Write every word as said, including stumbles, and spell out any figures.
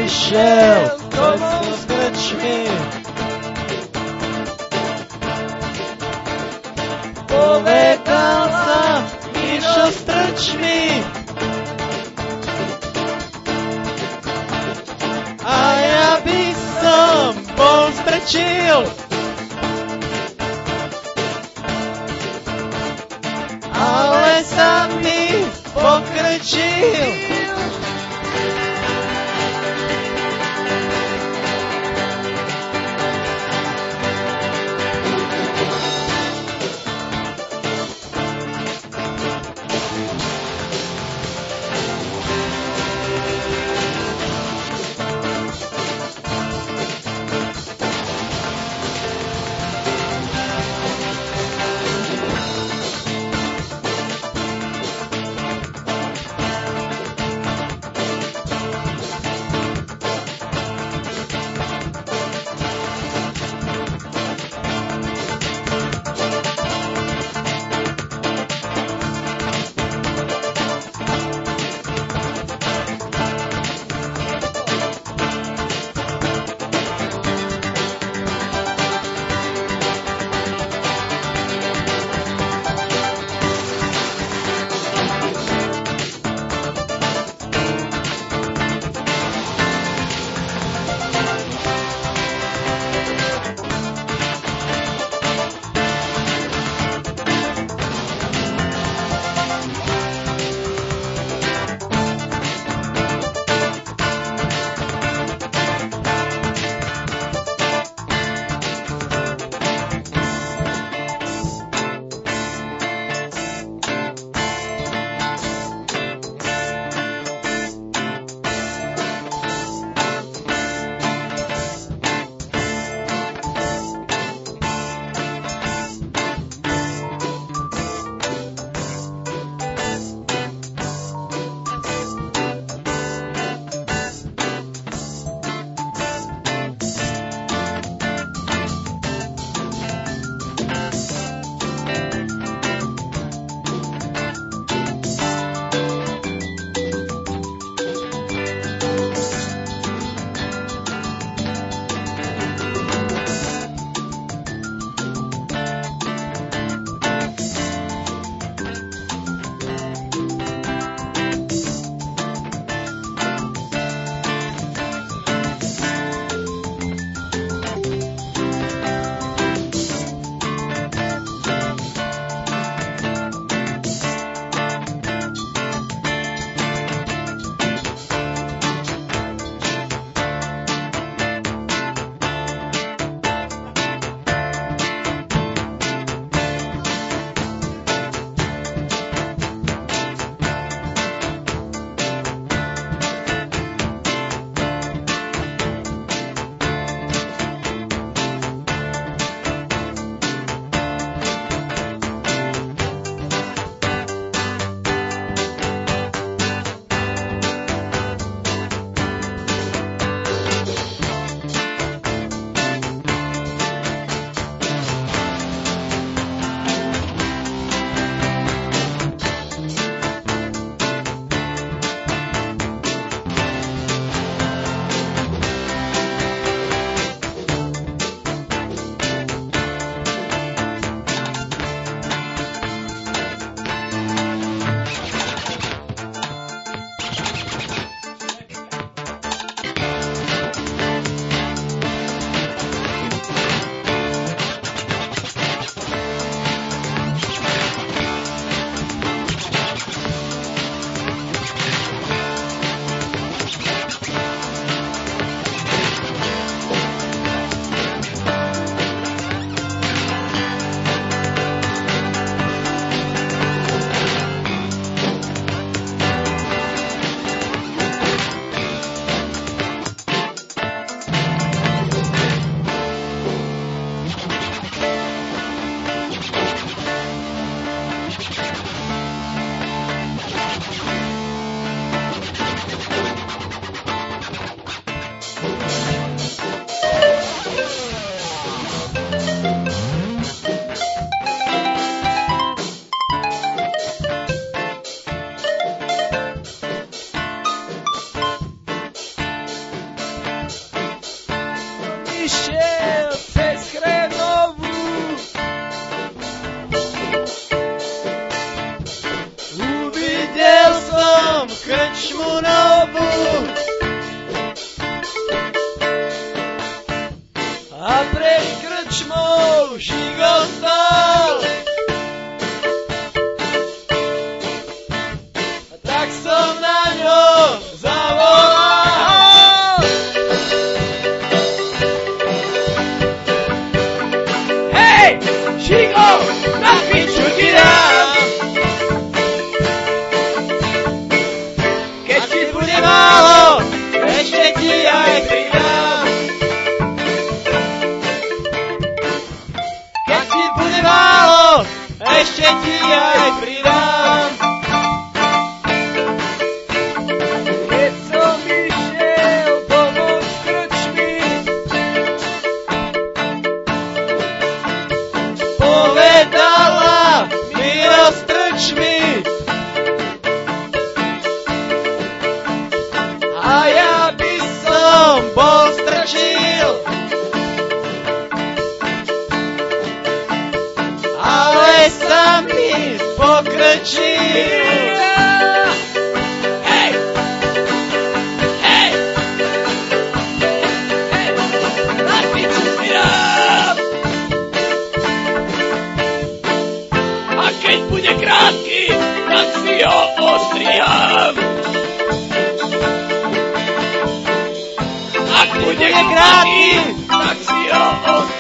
išiel domov s krčmi. Povedal sa, Mišo s trčmi. A ja by som bol zbrečil. Ale sa mi pokrčil. krčmou žigostal. Tak som na ňo zavolal. Hej, Žigo, na piču ti dám. Keď ti bude málo, ešte ti aj pridám. Keď ti bude málo, ešte ti aj pridám. Keď som išiel domov z krčmy, povedala mi roztrč mi. A ja by som bol strčil, ale sa mi pokrčil. Hej! Hej! Hej! Na piču si dám! A keď bude krátky, tak si ho ostriham. Ak bude krátky, tak si ho ostriham.